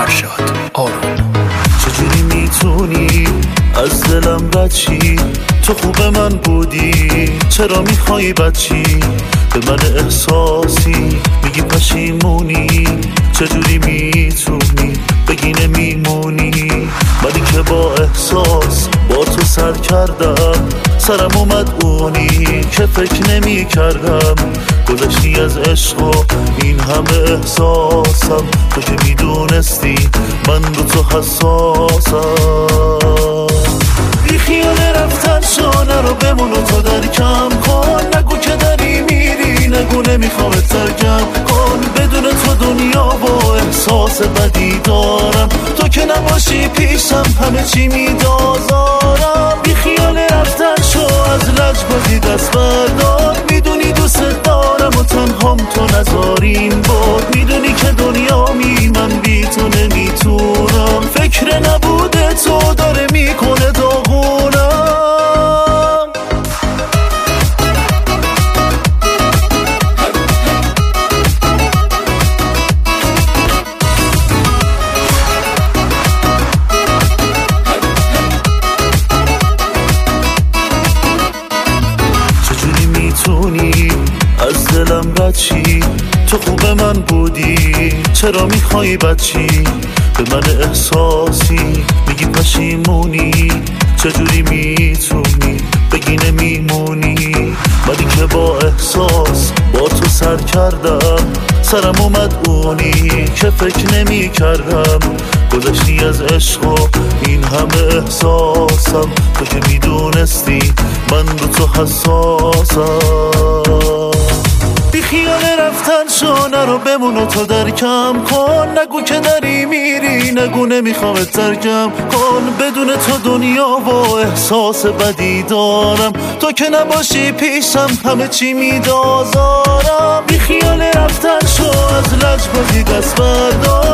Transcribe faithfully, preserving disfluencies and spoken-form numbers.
فرشاد آروم. چجوری میتونی از دلم رد شی؟ تو خوب من بودی، چرا میخوای بد شی؟ به من احساسی میگی پشیمونی، چجوری میتونی بگی نمیمونی؟ منی که با احساس با تو سر کردم، سرم اومد اونی که فکر نمی کردم. گذشتی از عشق و این همه احساسم، تو که میدونستی من رو تو حساسم. بی خیال رفتن شانه رو بمون و تو درکم کن، نگو که داری میری، نگو نمیخوام ترکم کن. بدون تو دنیا با احساس بدی دارم، تو که نباشی پیشم همه چی میدازارم. بی خیال رفتن شو از لجبازی دست بردار، میدونی دوست دارم و تنهام تو نذارین بود. میدونی که دنیا می من بی تو نمیتونم، فکر نبوده تو داره میکنه داغونم. چجوری میتونی از دلم رد شی؟ تو خوب من بودی، چرا میخوای بد شی؟ به من احساسی میگی پشیمونی، چجوری میتونی بگی نمیمونی؟ منی که با احساس با تو سر کردم، سرم اومد اونی که فکر نمی کردم. گذشتی از عشق و این همه احساسم، تو که میدونستی من رو تو حساسم. بی خیال رفتن شانه رو بمون و تو درکم کن، نگو که داری میری، نگو نمیخوام ترکم کن. بدون تو دنیا با احساس بدی دارم، تو که نباشی پیشم همه چی میدازارم. بی خیال رفتن شو از لجبازی دست بردار،